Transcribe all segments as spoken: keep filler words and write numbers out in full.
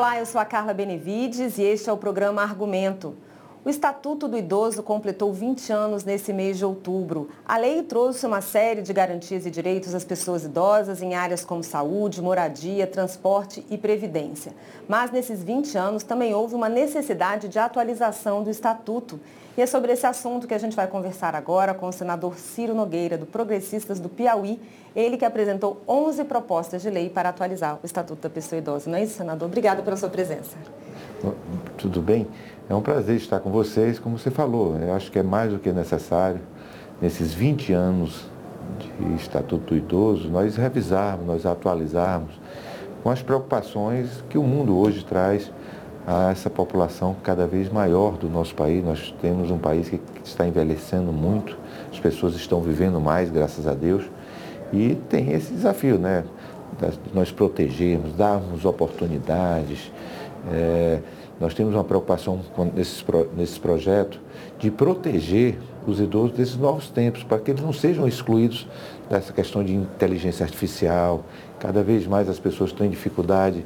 Olá, eu sou a Carla Benevides e este é o programa Argumento. O Estatuto do Idoso completou vinte anos nesse mês de outubro. A lei trouxe uma série de garantias e direitos às pessoas idosas em áreas como saúde, moradia, transporte e previdência. Mas nesses vinte anos também houve uma necessidade de atualização do Estatuto. E é sobre esse assunto que a gente vai conversar agora com o senador Ciro Nogueira, do Progressistas do Piauí, ele que apresentou onze propostas de lei para atualizar o Estatuto da Pessoa Idosa. Não é isso, senador? Obrigada pela sua presença. Tudo bem? É um prazer estar com vocês, como você falou. Eu acho que é mais do que necessário, nesses vinte anos de Estatuto do Idoso, nós revisarmos, nós atualizarmos com as preocupações que o mundo hoje traz a essa população cada vez maior do nosso país. Nós temos um país que está envelhecendo muito, as pessoas estão vivendo mais, graças a Deus, e tem esse desafio, né? De nós protegermos, darmos oportunidades. É, nós temos uma preocupação nesse, nesse projeto de proteger os idosos desses novos tempos, para que eles não sejam excluídos dessa questão de inteligência artificial. Cada vez mais as pessoas têm dificuldade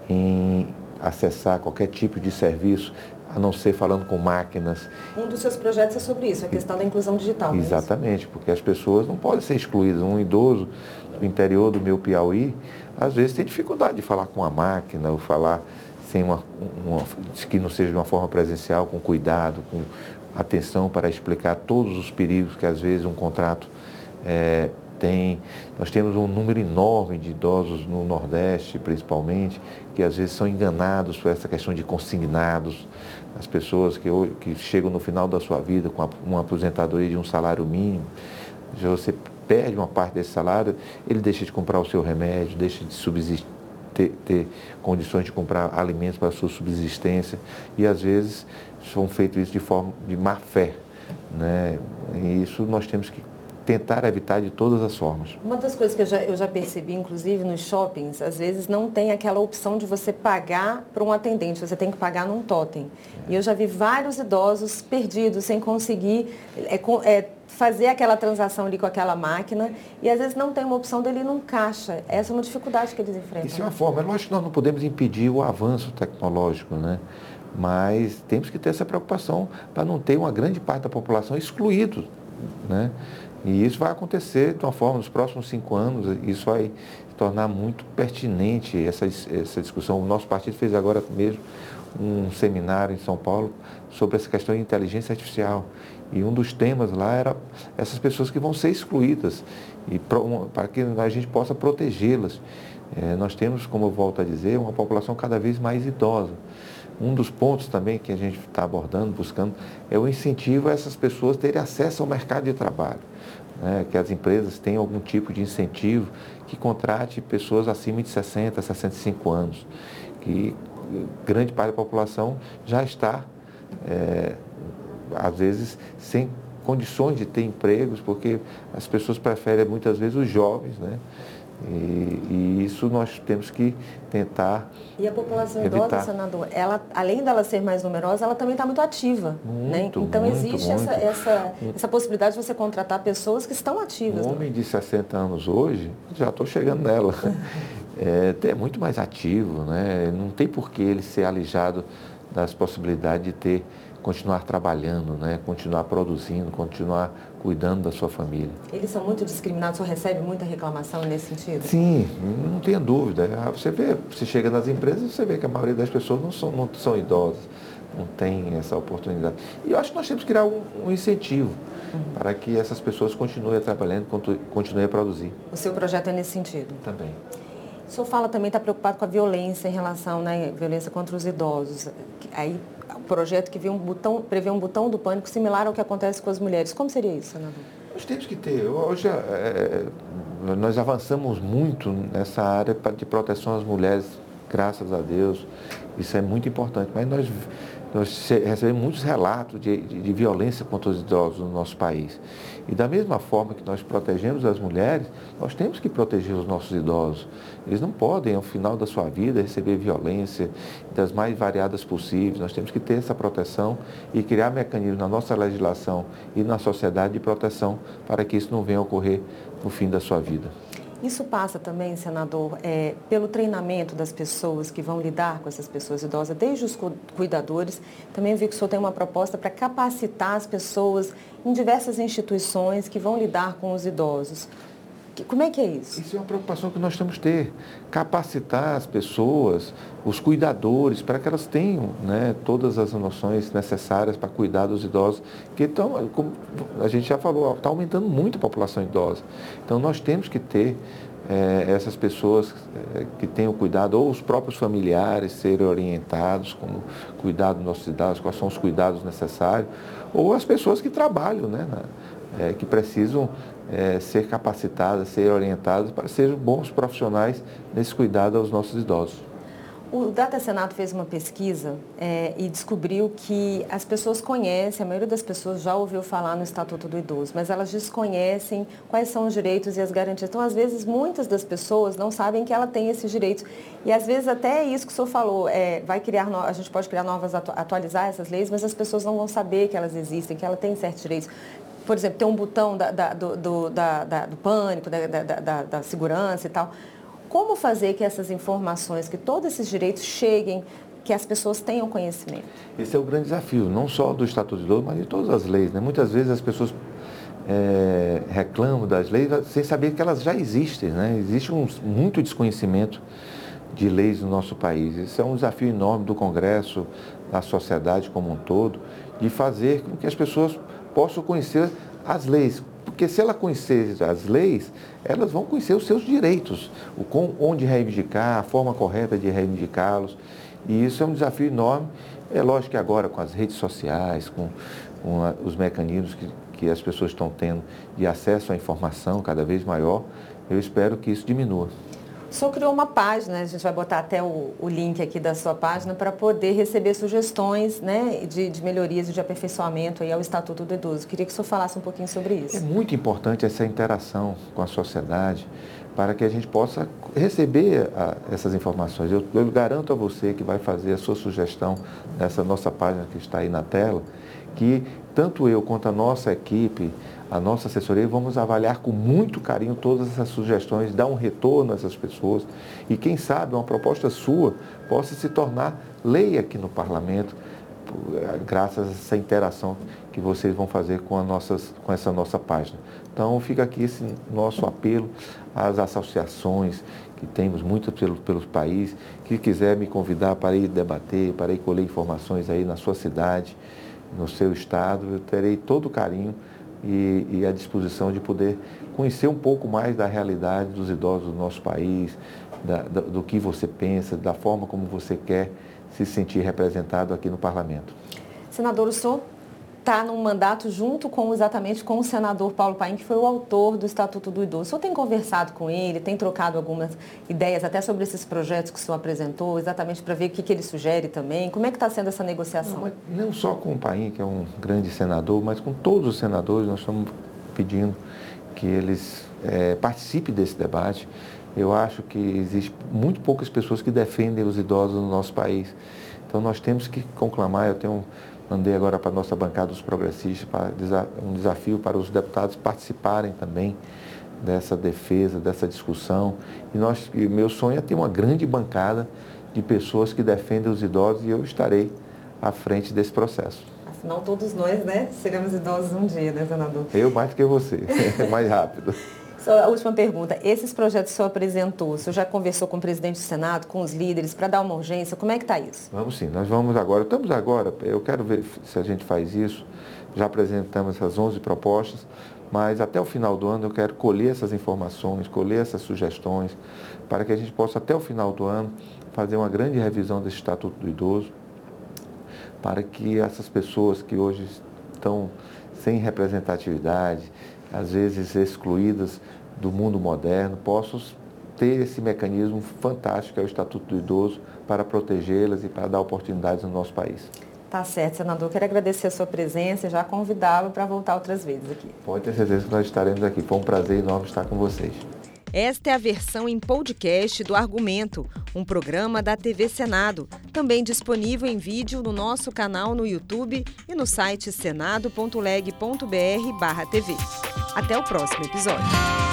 em acessar qualquer tipo de serviço, a não ser falando com máquinas. Um dos seus projetos é sobre isso, a questão da inclusão digital. Exatamente, porque as pessoas não podem ser excluídas. Um idoso do interior do meu Piauí, às vezes tem dificuldade de falar com a máquina, ou falar sem uma, uma, que não seja de uma forma presencial, com cuidado, com atenção para explicar todos os perigos que às vezes um contrato é, tem. Nós temos um número enorme de idosos no Nordeste, principalmente, que às vezes são enganados por essa questão de consignados, as pessoas que, que chegam no final da sua vida com uma aposentadoria de um salário mínimo, já você perde uma parte desse salário, ele deixa de comprar o seu remédio, deixa de subsistir, ter, ter condições de comprar alimentos para a sua subsistência, e às vezes são feitos isso de forma de má fé, né? E isso nós temos que tentar evitar de todas as formas. Uma das coisas que eu já, eu já percebi, inclusive, nos shoppings, às vezes não tem aquela opção de você pagar para um atendente, você tem que pagar num totem. É. E eu já vi vários idosos perdidos, sem conseguir é, é, fazer aquela transação ali com aquela máquina, e às vezes não tem uma opção dele ir num caixa. Essa é uma dificuldade que eles enfrentam. Isso é uma forma. Eu acho que nós não podemos impedir o avanço tecnológico, né? Mas temos que ter essa preocupação para não ter uma grande parte da população excluído, né? E isso vai acontecer de uma forma, nos próximos cinco anos, isso vai se tornar muito pertinente, essa, essa discussão. O nosso partido fez agora mesmo um seminário em São Paulo sobre essa questão de inteligência artificial. E um dos temas lá era essas pessoas que vão ser excluídas, e para que a gente possa protegê-las. É, nós temos, como eu volto a dizer, uma população cada vez mais idosa. Um dos pontos também que a gente está abordando, buscando, é o incentivo a essas pessoas terem acesso ao mercado de trabalho. Né? Que as empresas tenham algum tipo de incentivo que contrate pessoas acima de sessenta, sessenta e cinco anos. Que grande parte da população já está, é, às vezes, sem condições de ter empregos, porque as pessoas preferem muitas vezes os jovens, né? E, e isso nós temos que tentar E a população evitar. Idosa, senador, ela, além dela ser mais numerosa, ela também está muito ativa. Muito, né? Então muito, existe muito. Essa, essa, essa possibilidade de você contratar pessoas que estão ativas. Um homem de sessenta anos hoje, já estou chegando nela, é, é muito mais ativo, né? Não tem por que ele ser alijado das possibilidades de ter, continuar trabalhando, né? Continuar produzindo, continuar cuidando da sua família. Eles são muito discriminados, ou recebe muita reclamação nesse sentido? Sim, não tenha dúvida. Você vê, você chega nas empresas, você vê que a maioria das pessoas não são, não são idosas, não tem essa oportunidade. E eu acho que nós temos que criar um, um incentivo uhum. para que essas pessoas continuem trabalhando, continuem a produzir. O seu projeto é nesse sentido? Também. O senhor fala também, está preocupado com a violência em relação, né, violência contra os idosos. Aí, o projeto que vê um botão, prevê um botão do pânico similar ao que acontece com as mulheres. Como seria isso, senador? Nós temos que ter. Hoje, é, nós avançamos muito nessa área de proteção às mulheres, graças a Deus. Isso é muito importante. Mas nós, nós recebemos muitos relatos de, de, de violência contra os idosos no nosso país. E da mesma forma que nós protegemos as mulheres, nós temos que proteger os nossos idosos. Eles não podem, ao final da sua vida, receber violência das mais variadas possíveis. Nós temos que ter essa proteção e criar mecanismos na nossa legislação e na sociedade de proteção para que isso não venha a ocorrer no fim da sua vida. Isso passa também, senador, é, pelo treinamento das pessoas que vão lidar com essas pessoas idosas, desde os cuidadores. Também vi que o senhor tem uma proposta para capacitar as pessoas em diversas instituições que vão lidar com os idosos. Como é que é isso? Isso é uma preocupação que nós temos que ter, capacitar as pessoas, os cuidadores, para que elas tenham, né, todas as noções necessárias para cuidar dos idosos, que estão, como a gente já falou, está aumentando muito a população idosa. Então nós temos que ter é, essas pessoas é, que tenham cuidado, ou os próprios familiares serem orientados como cuidar dos nossos idosos, quais são os cuidados necessários, ou as pessoas que trabalham, né, na, é, que precisam É, ser capacitadas, ser orientadas para serem bons profissionais nesse cuidado aos nossos idosos. O Data Senado fez uma pesquisa é, e descobriu que as pessoas conhecem, a maioria das pessoas já ouviu falar no Estatuto do Idoso, mas elas desconhecem quais são os direitos e as garantias. Então, às vezes, muitas das pessoas não sabem que ela tem esses direitos. E, às vezes, até isso que o senhor falou, é, vai criar, no... a gente pode criar novas, atualizar essas leis, mas as pessoas não vão saber que elas existem, que ela tem certos direitos. Por exemplo, tem um botão da, da, do, do, da, da, do pânico, da, da, da, da segurança e tal. Como fazer que essas informações, que todos esses direitos cheguem, que as pessoas tenham conhecimento? Esse é o grande desafio, não só do Estatuto do Idoso, mas de todas as leis, né? Muitas vezes as pessoas é, reclamam das leis sem saber que elas já existem, né? Existe um, muito desconhecimento de leis no nosso país. Isso é um desafio enorme do Congresso, da sociedade como um todo, de fazer com que as pessoas possam conhecer as leis, porque se ela conhecer as leis, elas vão conhecer os seus direitos, o com, onde reivindicar, a forma correta de reivindicá-los, e isso é um desafio enorme. É lógico que agora com as redes sociais, com, com a, os mecanismos que, que as pessoas estão tendo de acesso à informação cada vez maior, eu espero que isso diminua. O senhor criou uma página, a gente vai botar até o, o link aqui da sua página, para poder receber sugestões, né, de, de melhorias e de aperfeiçoamento aí ao Estatuto do Idoso. Queria que o senhor falasse um pouquinho sobre isso. É muito importante essa interação com a sociedade para que a gente possa receber a, essas informações. Eu, eu garanto a você que vai fazer a sua sugestão nessa nossa página que está aí na tela, que tanto eu quanto a nossa equipe, a nossa assessoria, vamos avaliar com muito carinho todas essas sugestões, dar um retorno a essas pessoas e, quem sabe, uma proposta sua possa se tornar lei aqui no Parlamento, graças a essa interação que vocês vão fazer com, a nossas, com essa nossa página. Então, fica aqui esse nosso apelo às associações, que temos muitas pelo, pelo país, que quiser me convidar para ir debater, para ir colher informações aí na sua cidade, no seu estado, eu terei todo o carinho E, e à disposição de poder conhecer um pouco mais da realidade dos idosos do nosso país, da, da, do que você pensa, da forma como você quer se sentir representado aqui no Parlamento. Senador, o senhor está num mandato junto com, exatamente com o senador Paulo Paim, que foi o autor do Estatuto do Idoso. O senhor tem conversado com ele, tem trocado algumas ideias até sobre esses projetos que o senhor apresentou, exatamente para ver o que, que ele sugere também? Como é que está sendo essa negociação? Não, não só com o Paim, que é um grande senador, mas com todos os senadores, nós estamos pedindo que eles é, participem desse debate. Eu acho que existe muito poucas pessoas que defendem os idosos no nosso país. Então nós temos que conclamar, eu tenho mandei agora para a nossa bancada dos progressistas, para um desafio para os deputados participarem também dessa defesa, dessa discussão. E nós, e meu sonho é ter uma grande bancada de pessoas que defendem os idosos e eu estarei à frente desse processo. Afinal, todos nós, né, seremos idosos um dia, né, senador? Eu mais que você, mais rápido. Só a última pergunta. Esses projetos que o senhor apresentou, o senhor já conversou com o presidente do Senado, com os líderes, para dar uma urgência? Como é que está isso? Vamos sim, nós vamos agora, estamos agora, eu quero ver se a gente faz isso, já apresentamos essas onze propostas, mas até o final do ano eu quero colher essas informações, colher essas sugestões, para que a gente possa, até o final do ano, fazer uma grande revisão desse Estatuto do Idoso, para que essas pessoas que hoje estão sem representatividade, às vezes excluídas do mundo moderno, possam ter esse mecanismo fantástico que é o Estatuto do Idoso para protegê-las e para dar oportunidades no nosso país. Tá certo, senador. Quero agradecer a sua presença e já convidá-lo para voltar outras vezes aqui. Pode ter certeza que nós estaremos aqui. Foi um prazer enorme estar com vocês. Esta é a versão em podcast do Argumento, um programa da T V Senado, também disponível em vídeo no nosso canal no YouTube e no site senado ponto leg ponto br barra T V. Até o próximo episódio.